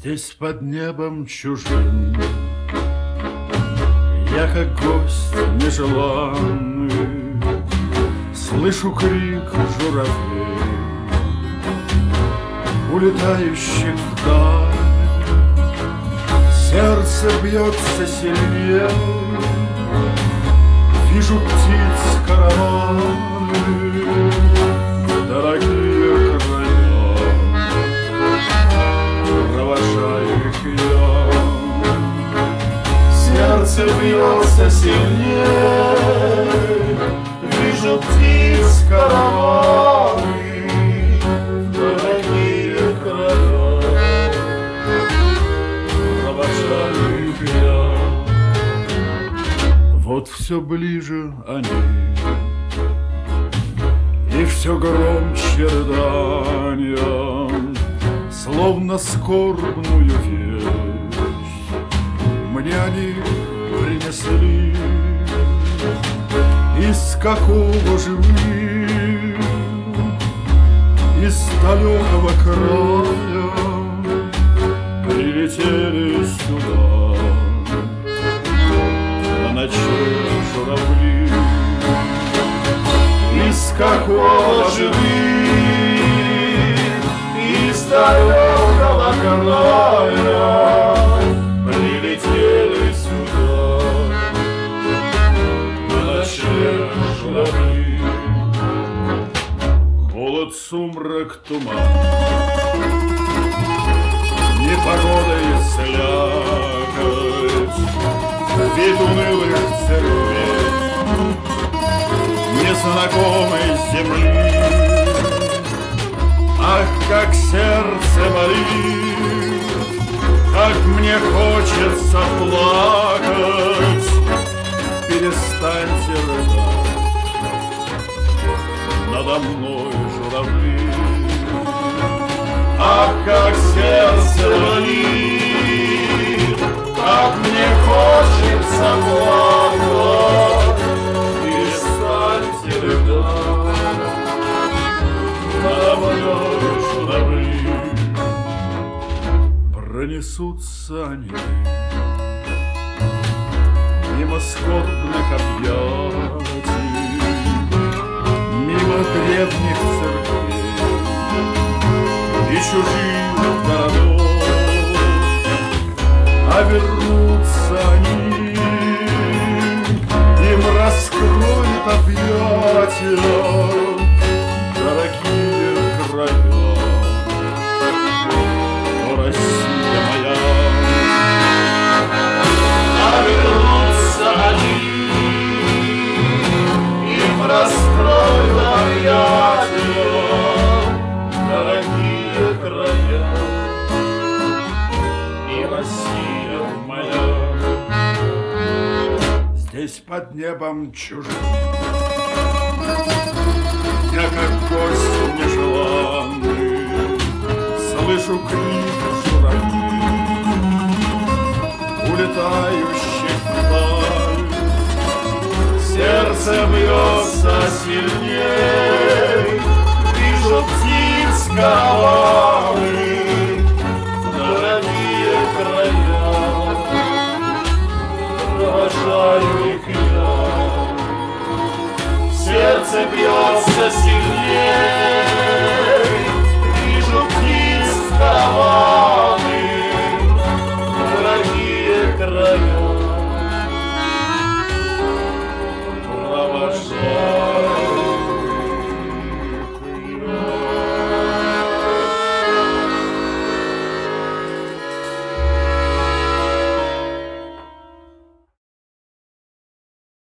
Здесь под небом чужим я как гость нежеланный, слышу крик журавлей, улетающих вдаль. Сердце бьется сильнее, вижу птиц караваны, дорогие края, провожаю их я. Сердце бьется сильнее, вижу птиц караваны, дорогие края, провожаю их я. Вот все ближе они, и все громче рыдания, словно скорбную весть мне они принесли. Из какого же вы, из далекого края прилетели сюда на ночные журавли. Из какого же вы, из далекого края прилетели сюда на ночные журавли. Холод, сумрак, туман, непогода и слякоть, вид унылых церквей, незнакомой земли. Ах, как сердце болит, как мне хочется плакать. Перестаньте рыдать, надо мной журавли. Ах, как сердце болит, как мне хочется плакать. Перестаньте рыдать, надо мной журавли. Пронесутся они мимо скорбных объятий, мимо древних церквей и чужих городов, а вернутся они, им раскроют объятия дорогие края. О, Россия моя, а вернутся они, им раскроют объятия дорогие края. И Россия моя, здесь под небом чужим я как гость нежеланный, слышу крик журавлей, улетающих вдаль. Сердце бьется сильней, вижу птиц караваны, дорогие края, провожаю их я. Сердце бьется сильней, вижу птиц караваны.